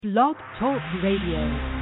Blog Talk Radio.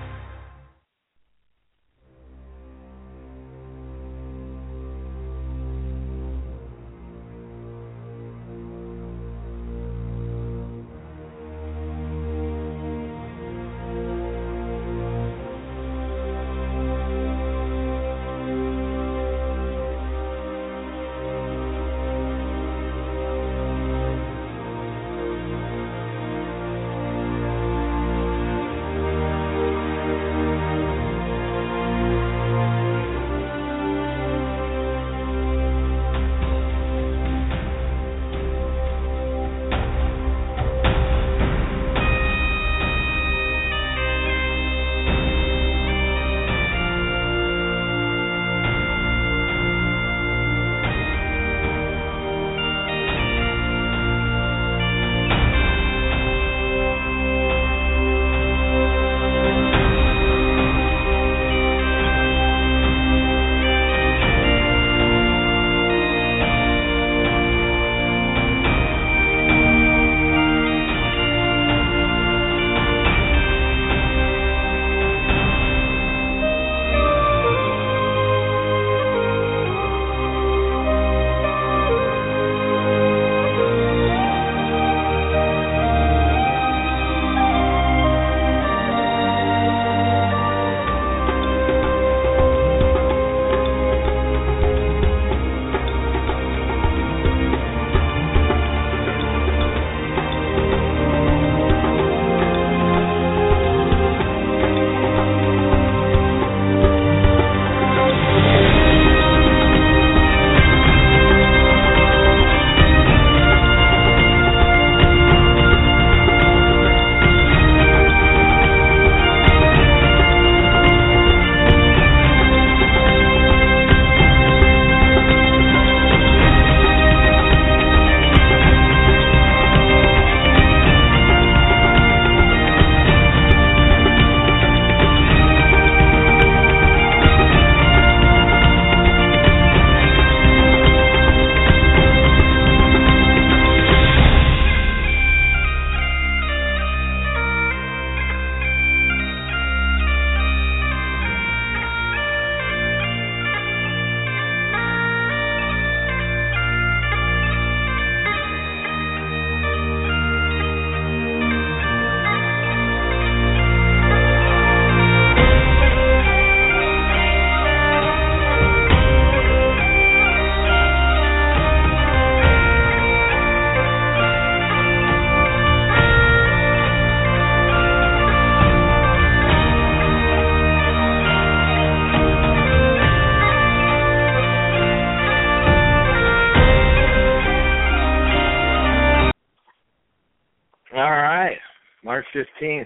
March 15th,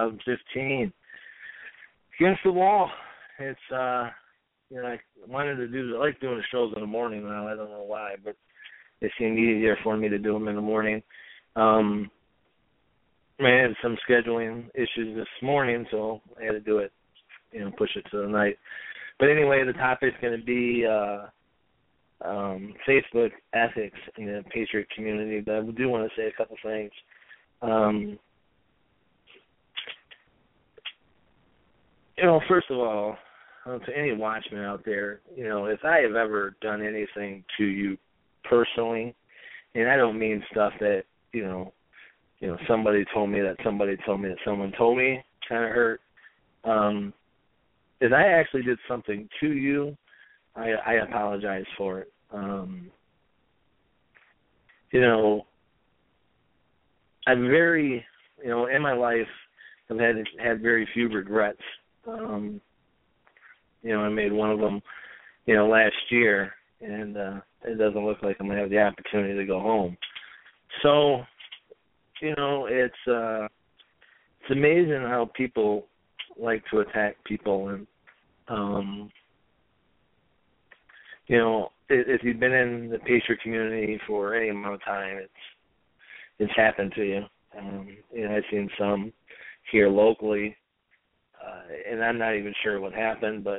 2015. Against the Wall. It's, I wanted to I like doing the shows in the morning now. I don't know why, but it seemed easier for me to do them in the morning. I had some scheduling issues this morning, so I had to do it, push it to the night. But anyway, the topic's going to be Facebook ethics in the Patriot community, but I do want to say a couple things. First of all, to any watchman out there, if I have ever done anything to you personally, and I don't mean stuff that, somebody told me that somebody told me that someone told me kind of hurt. If I actually did something to you, I apologize for it. I'm very, in my life, I've had very few regrets. I made one of them, last year, and it doesn't look like I'm going to have the opportunity to go home. So, it's amazing how people like to attack people, and, if you've been in the Patriot community for any amount of time, it's happened to you. I've seen some here locally, and I'm not even sure what happened, but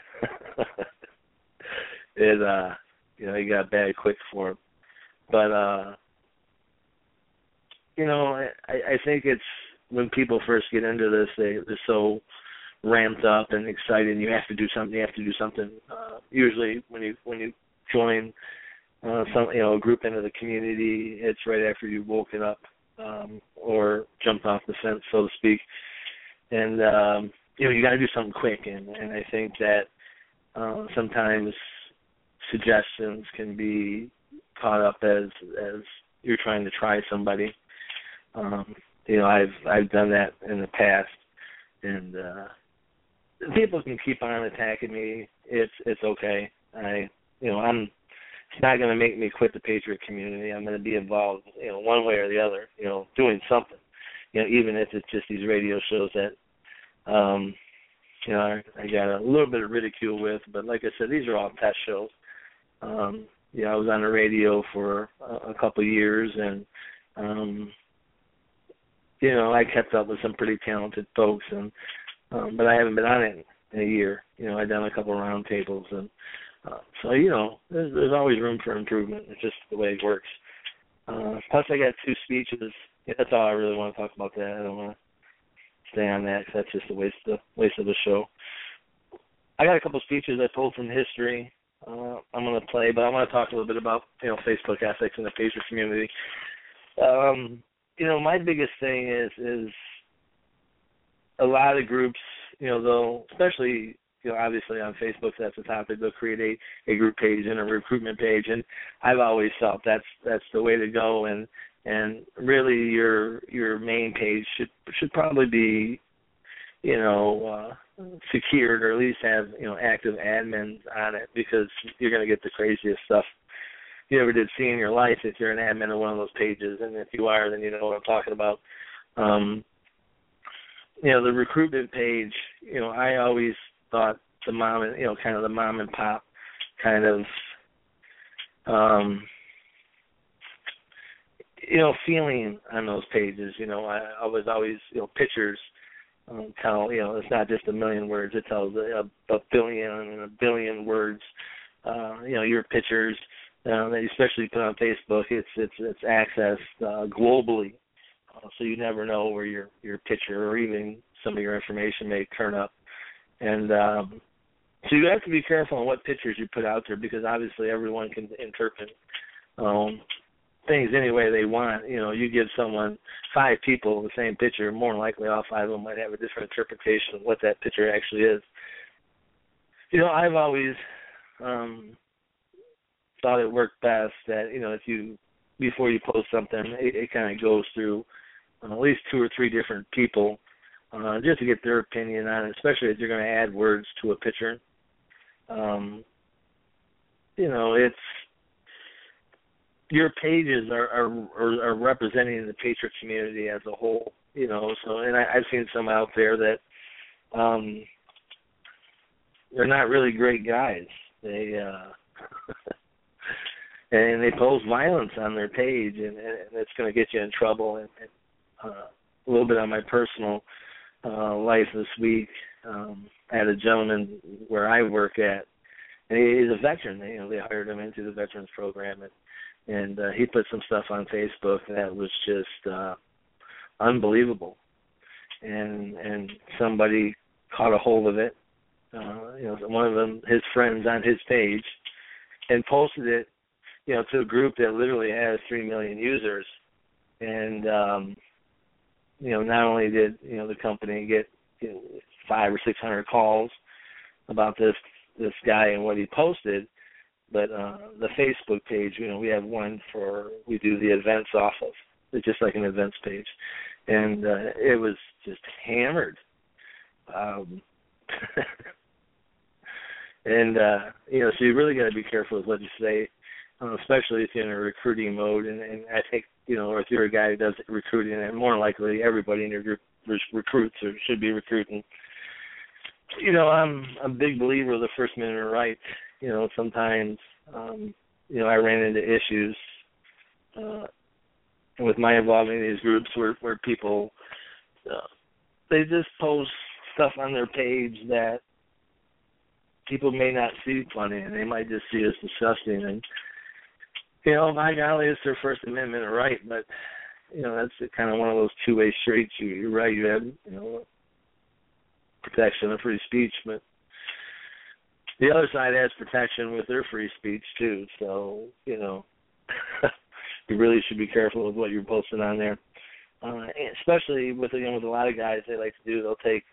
it got bad quick for him. But I think it's when people first get into this, they're so ramped up and excited. You have to do something. You have to do something. Usually, when you join a group into the community, it's right after you've woken up or jumped off the fence, so to speak. And you got to do something quick. And I think that sometimes suggestions can be caught up as you're trying to try somebody. I've done that in the past, and people can keep on attacking me. It's okay. It's not going to make me quit the Patriot community. I'm going to be involved, one way or the other, doing something. Even if it's just these radio shows that, I got a little bit of ridicule with. But like I said, these are all test shows. I was on the radio for a couple of years, and I kept up with some pretty talented folks, and but I haven't been on it in a year. I've done a couple of round tables, and so there's always room for improvement. It's just the way it works. Plus, I got 2 speeches. That's all I really want to talk about. That I don't want to stay on that because that's just a waste of the show. I got a couple of speeches I pulled from history. I'm going to play, but I want to talk a little bit about Facebook ethics in the Patriot community. My biggest thing is a lot of groups, they'll, especially, obviously on Facebook, that's the topic, they'll create a group page and a recruitment page, and I've always felt that's the way to go, and really your main page should probably be, secured, or at least have, active admins on it, because you're going to get the craziest stuff you ever did see in your life if you're an admin of one of those pages. And if you are, then you know what I'm talking about. The recruitment page, I always thought the mom and, kind of the mom and pop kind of, feeling on those pages. I was always, pictures tell, it's not just a million words. It tells a billion and a billion words. Your pictures that you especially put on Facebook, it's accessed globally, so you never know where your picture or even some of your information may turn up. And so you have to be careful on what pictures you put out there, because obviously everyone can interpret things any way they want. You give someone 5 people the same picture, more than likely all 5 of them might have a different interpretation of what that picture actually is. I've always thought it worked best that, if you, before you post something, it kind of goes through at least 2 or 3 different people just to get their opinion on it, especially if you're going to add words to a picture. It's, your pages are representing the Patriot community as a whole, so, and I've seen some out there that they're not really great guys. They and they post violence on their page, and it's going to get you in trouble. And a little bit on my personal life this week, I had a gentleman where I work at, and he's a veteran. They hired him into the veterans program, and he put some stuff on Facebook that was just unbelievable. And somebody caught a hold of it. One of them, his friends on his page, and posted it, to a group that literally has 3 million users. And, not only did, the company get 500 or 600 calls about this guy and what he posted, but the Facebook page, we have one we do the events off of. It's just like an events page. And it was just hammered. And, so you really got to be careful with what you say, especially if you're in a recruiting mode. And I think, or if you're a guy who does recruiting, and more likely everybody in your group recruits or should be recruiting. I'm a big believer of the First Amendment right. Sometimes, I ran into issues with my involvement in these groups where people, they just post stuff on their page that people may not see funny, and they might just see as disgusting. And, by golly, it's their First Amendment right, but, that's kind of one of those two-way streets. You're right. You have protection of free speech, but the other side has protection with their free speech too. So you really should be careful with what you're posting on there, especially with with a lot of guys. They like to do. They'll take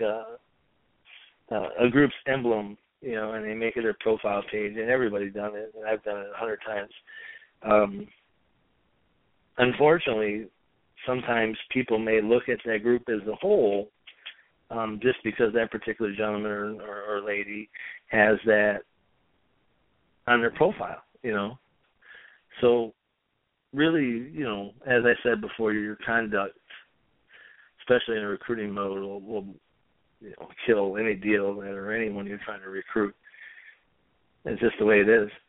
a group's emblem, and they make it their profile page, and everybody's done it, and I've done it 100 times. Unfortunately, sometimes people may look at that group as a whole, just because that particular gentleman or lady has that on their profile, So really, as I said before, your conduct, especially in a recruiting mode, will kill any deal or anyone you're trying to recruit. It's just the way it is.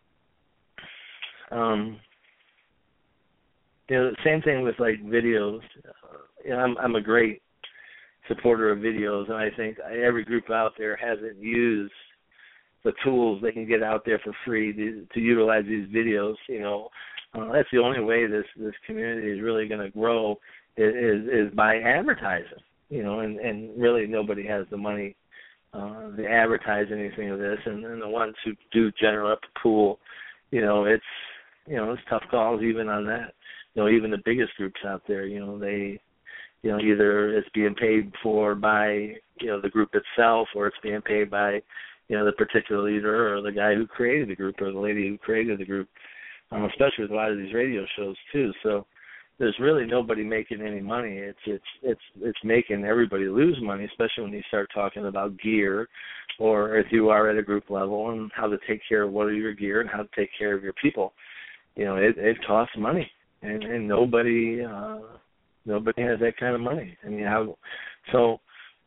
The same thing with like videos. I'm a great supporter of videos, and I think every group out there hasn't used the tools they can get out there for free to utilize these videos. That's the only way this community is really going to grow is by advertising. And really nobody has the money to advertise anything of this, and the ones who do generate up the pool, it's tough calls even on that. Even the biggest groups out there, they, either it's being paid for by, the group itself, or it's being paid by, the particular leader or the guy who created the group or the lady who created the group, especially with a lot of these radio shows too. So there's really nobody making any money. It's making everybody lose money, especially when you start talking about gear, or if you are at a group level, and how to take care of what are your gear and how to take care of your people. It costs money. And nobody has that kind of money. So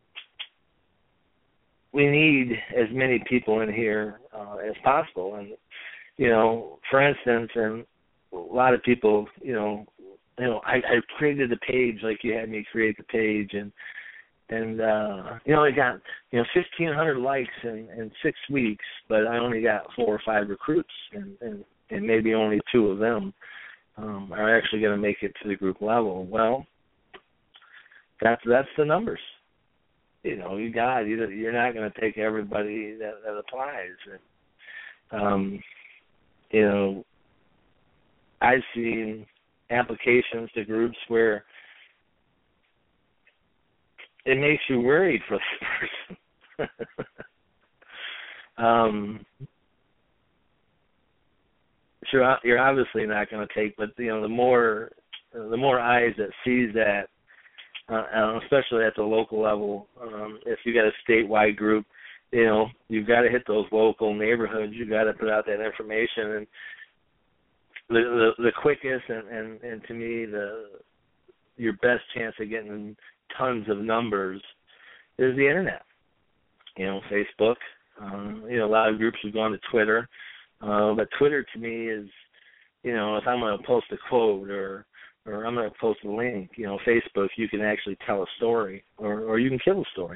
we need as many people in here as possible. And for instance, and a lot of people, I created the page like you had me create the page, and I got 1,500 likes in 6 weeks, but I only got 4 or 5 recruits, and maybe only 2 of them are actually going to make it to the group level. Well, that's the numbers. You're not going to take everybody that applies. And, I've seen applications to groups where it makes you worried for the person. Sure, you're obviously not going to take, but the more eyes that sees that, especially at the local level, if you got a statewide group, you've got to hit those local neighborhoods. You've got to put out that information, and the quickest and to me your best chance of getting tons of numbers is the internet. Facebook. A lot of groups have gone to Twitter. But Twitter to me is, if I'm going to post a quote or I'm going to post a link, Facebook, you can actually tell a story or you can kill a story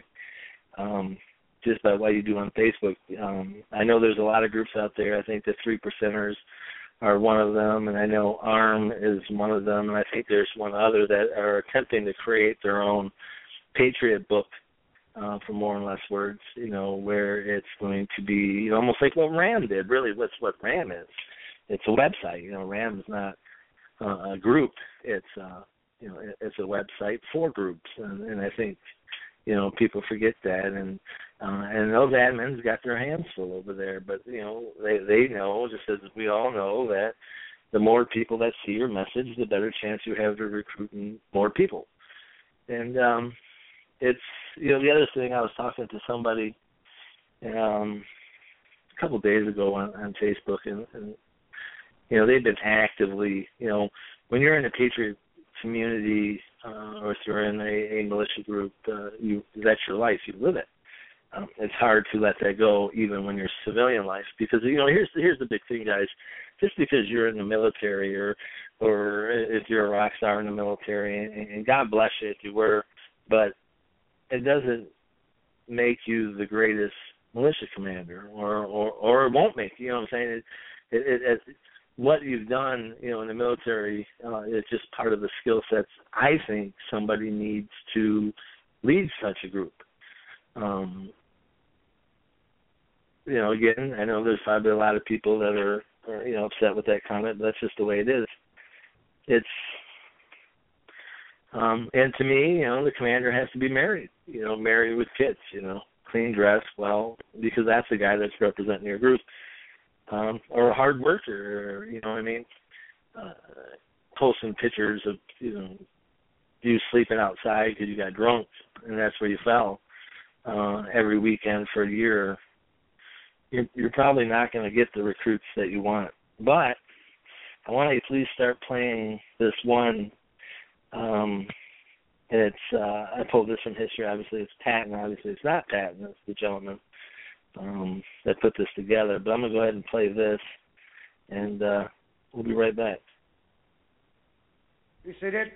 just by what you do on Facebook. I know there's a lot of groups out there. I think the 3%ers are one of them, and I know ARM is one of them, and I think there's one other that are attempting to create their own Patriot book, for more and less words, where it's going to be almost like what RAM did. Really, what's what RAM is. It's a website. RAM is not a group. It's it's a website for groups, and I think people forget that, and those admins got their hands full over there. But they know, just as we all know, that the more people that see your message, the better chance you have to recruiting more people. And it's the other thing, I was talking to somebody a couple of days ago on Facebook, and they've been actively, when you're in a Patriot community or if you're in a militia group, that's your life, you live it. It's hard to let that go even when you're civilian life, because here's the big thing, guys. Just because you're in the military or if you're a rock star in the military, and God bless you if you were, but it doesn't make you the greatest militia commander, or it won't make you. You know what I'm saying? what you've done, in the military is just part of the skill sets I think somebody needs to lead such a group. Again, I know there's probably a lot of people that are upset with that comment, but that's just the way it is. It's and to me, the commander has to be married, married with kids, clean dress, well, because that's the guy that's representing your group, or a hard worker, posting pictures of, you sleeping outside because you got drunk and that's where you fell every weekend for a year. You're probably not going to get the recruits that you want. But I want to at least start playing this one. It's I pulled this from history. Obviously, it's Patton. Obviously, it's not Patton. It's the gentleman that put this together. But I'm going to go ahead and play this, and we'll be right back. You seated?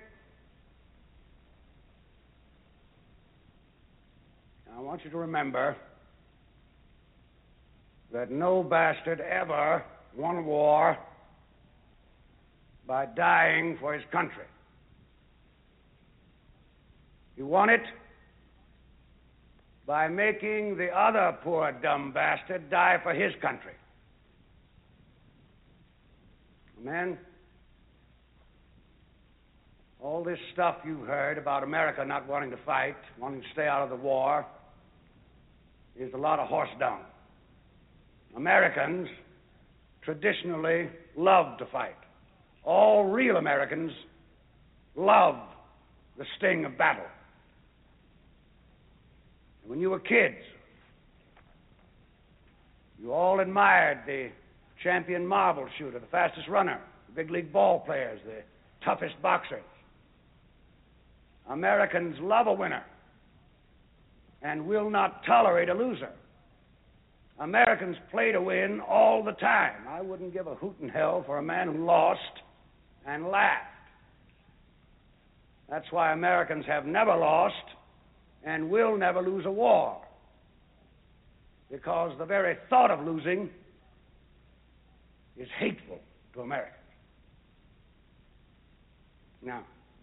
I want you to remember that no bastard ever won a war by dying for his country. He won it by making the other poor dumb bastard die for his country. Amen? All this stuff you've heard about America not wanting to fight, wanting to stay out of the war, is a lot of horse dung. Americans traditionally love to fight. All real Americans love the sting of battle. And when you were kids, you all admired the champion marble shooter, the fastest runner, the big league ball players, the toughest boxers. Americans love a winner and will not tolerate a loser. Americans play to win all the time. I wouldn't give a hoot in hell for a man who lost and laughed. That's why Americans have never lost and will never lose a war, because the very thought of losing is hateful to Americans. Now,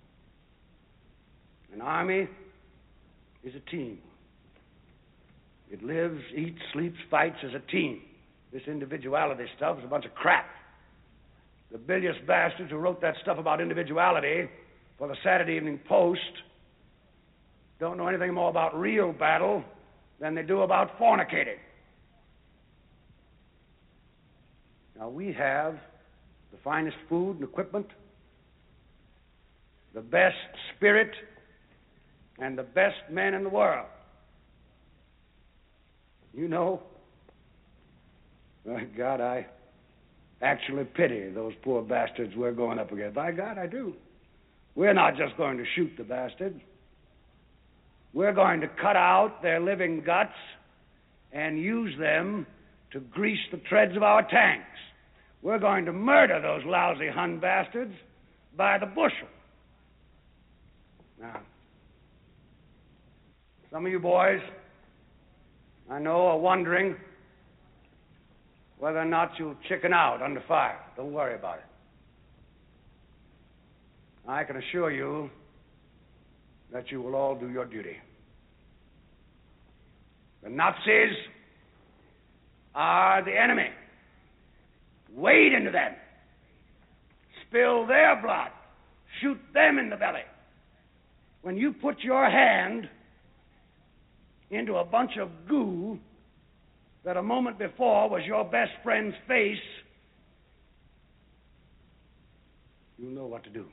an army is a team. It lives, eats, sleeps, fights as a team. This individuality stuff is a bunch of crap. The bilious bastards who wrote that stuff about individuality for the Saturday Evening Post don't know anything more about real battle than they do about fornicating. Now, we have the finest food and equipment, the best spirit, and the best men in the world. You know, by God, I actually pity those poor bastards we're going up against. By God, I do. We're not just going to shoot the bastards. We're going to cut out their living guts and use them to grease the treads of our tanks. We're going to murder those lousy Hun bastards by the bushel. Now, some of you boys, I know, are wondering whether or not you'll chicken out under fire. Don't worry about it. I can assure you that you will all do your duty. The Nazis are the enemy. Wade into them. Spill their blood. Shoot them in the belly. When you put your hand into a bunch of goo that a moment before was your best friend's face, you'll know what to do.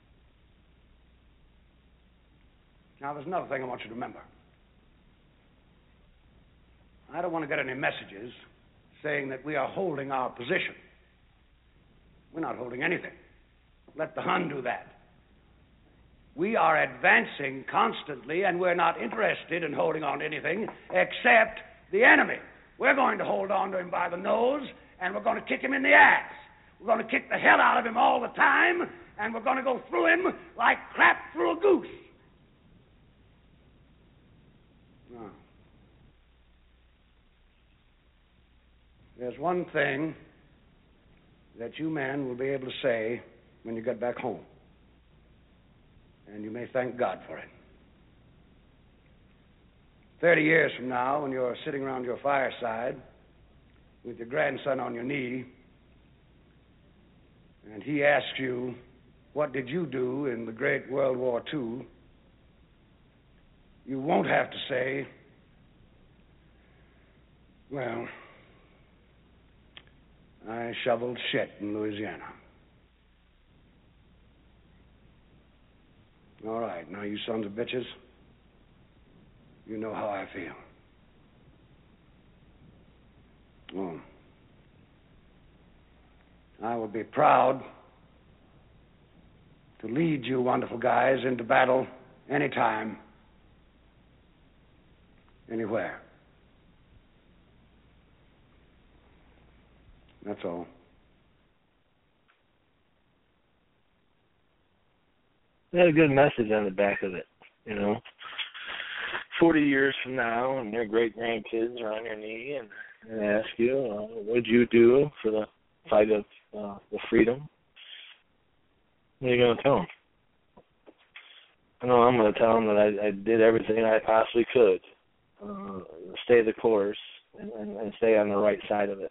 Now, there's another thing I want you to remember. I don't want to get any messages saying that we are holding our position. We're not holding anything. Let the Hun do that. We are advancing constantly, and we're not interested in holding on to anything except the enemy. We're going to hold on to him by the nose, and we're going to kick him in the ass. We're going to kick the hell out of him all the time, and we're going to go through him like crap through a goose. Now, there's one thing that you men will be able to say when you get back home. And you may thank God for it. 30 years from now, when you're sitting around your fireside with your grandson on your knee, and he asks you, what did you do in the great World War II? You won't have to say, well, I shoveled shit in Louisiana. All right, now you sons of bitches, you know how I feel. Oh. I will be proud to lead you wonderful guys into battle anytime, anywhere. That's all. They had a good message on the back of it, 40 years from now, and their great-grandkids are on your knee and ask you, what'd you do for the fight of the freedom? What are you going to tell them? I know I'm going to tell them that I did everything I possibly could, stay the course, and stay on the right side of it.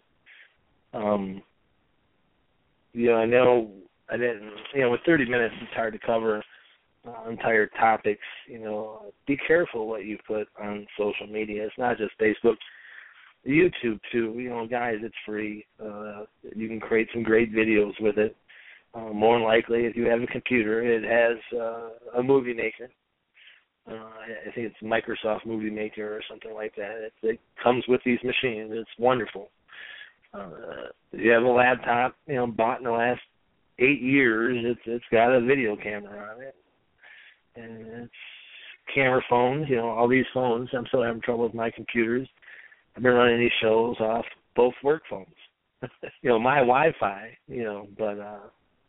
I know I didn't, with 30 minutes, it's hard to cover entire topics. Be careful what you put on social media. It's not just Facebook, YouTube too. Guys, it's free. You can create some great videos with it. More than likely, if you have a computer, it has a movie maker. I think it's Microsoft Movie Maker or something like that. It comes with these machines. It's wonderful. You have a laptop, bought in the last 8 years. It's got a video camera on it, and it's camera phones. All these phones. I'm still having trouble with my computers. I've been running these shows off both work phones. My Wi-Fi. But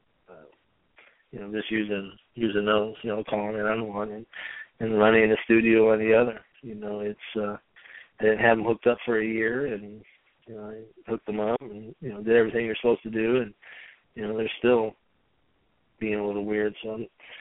just using those. Calling it on one and running the studio on the other. It's I didn't have them hooked up for a year, and I hooked them up and did everything you're supposed to do, and they're still being a little weird. So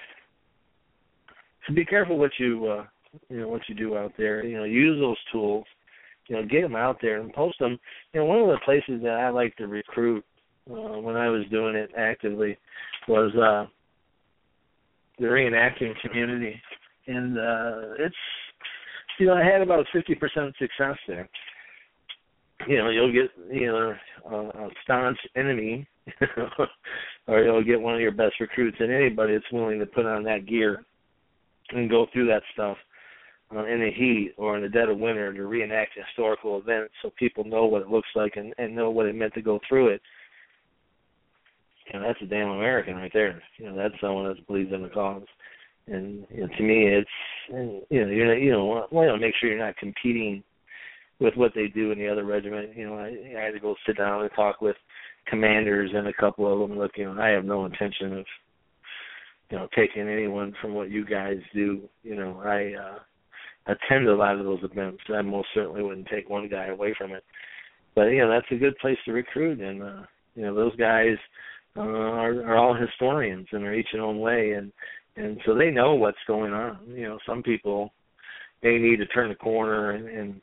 be careful what you do out there. Use those tools. Get them out there and post them. One of the places that I like to recruit when I was doing it actively was the reenacting community, and it's I had about 50% success there. You'll get a staunch enemy, or you'll get one of your best recruits, and anybody that's willing to put on that gear and go through that stuff in the heat or in the dead of winter to reenact historical events so people know what it looks like and know what it meant to go through it. That's a damn American right there. That's someone that believes in the cause. And to me, it's you want to make sure you're not competing with what they do in the other regiment. I had to go sit down and talk with commanders and a couple of them. Look, I have no intention of taking anyone from what you guys do. I attend a lot of those events. I most certainly wouldn't take one guy away from it. But that's a good place to recruit, and those guys are all historians, and they're each in their own way, and so they know what's going on. Some people may need to turn the corner and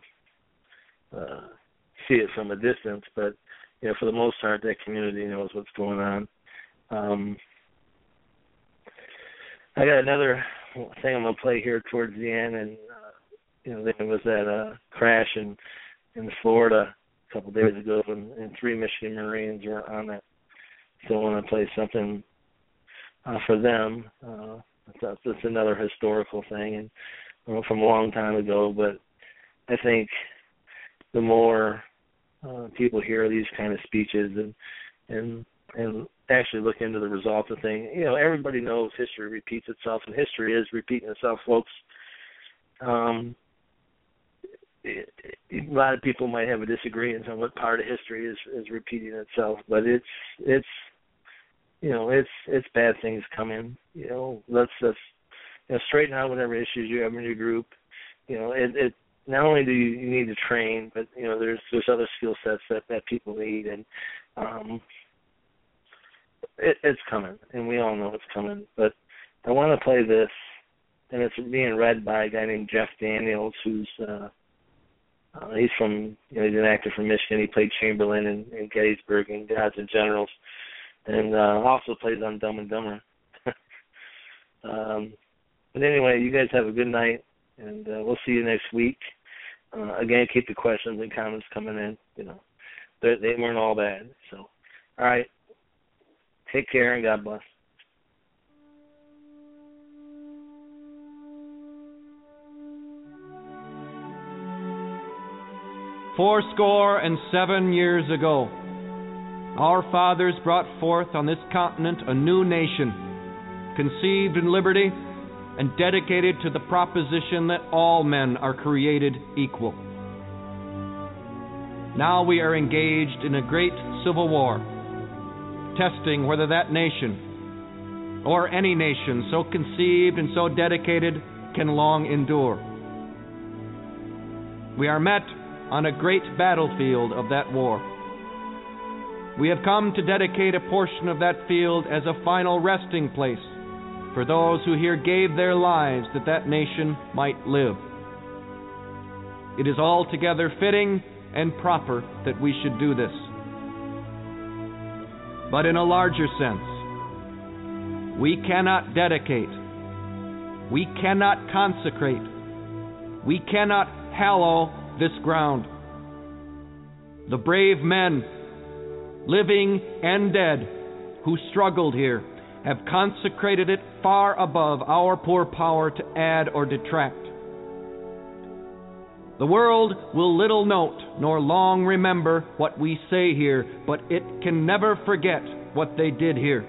see it from a distance, but for the most part, that community knows what's going on. I got another thing I'm gonna play here towards the end, and there was that crash in Florida a couple days ago, and 3 Michigan Marines were on it. So I want to play something for them. That's another historical thing, and from a long time ago. But I think the more people hear these kind of speeches and actually look into the results of things, everybody knows history repeats itself, and history is repeating itself, folks. A lot of people might have a disagreement on what part of history is repeating itself, but it's bad things coming. Let's straighten out whatever issues you have in your group. It not only do you need to train, but there's other skill sets that people need, and it's coming, and we all know it's coming. But I want to play this, and it's being read by a guy named Jeff Daniels, who's he's from, he's an actor from Michigan. He played Chamberlain in Gettysburg and Gods and Generals, and also plays on Dumb and Dumber. But anyway, you guys have a good night, and we'll see you next week. Again, keep the questions and comments coming in. They weren't all bad. So, all right. Take care and God bless. Fourscore and 7 years ago, our fathers brought forth on this continent a new nation, conceived in liberty and dedicated to the proposition that all men are created equal. Now we are engaged in a great civil war, testing whether that nation, or any nation so conceived and so dedicated, can long endure. We are met on a great battlefield of that war. We have come to dedicate a portion of that field as a final resting place for those who here gave their lives that that nation might live. It is altogether fitting and proper that we should do this. But in a larger sense, we cannot dedicate, we cannot consecrate, we cannot hallow this ground. The brave men, living and dead, who struggled here, have consecrated it far above our poor power to add or detract. The world will little note nor long remember what we say here, but it can never forget what they did here.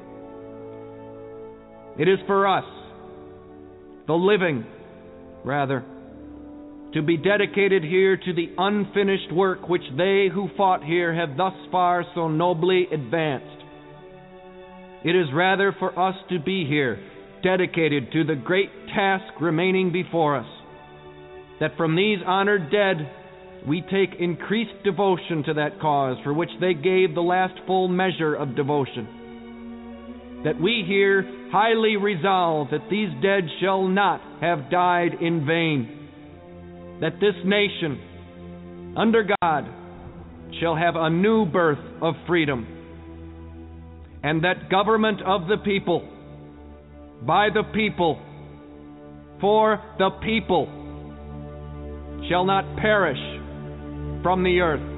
It is for us, the living, rather, to be dedicated here to the unfinished work which they who fought here have thus far so nobly advanced. It is rather for us to be here, dedicated to the great task remaining before us, that from these honored dead we take increased devotion to that cause for which they gave the last full measure of devotion. That we here highly resolve that these dead shall not have died in vain. That this nation, under God, shall have a new birth of freedom. And that government of the people, by the people, for the people, shall not perish from the earth.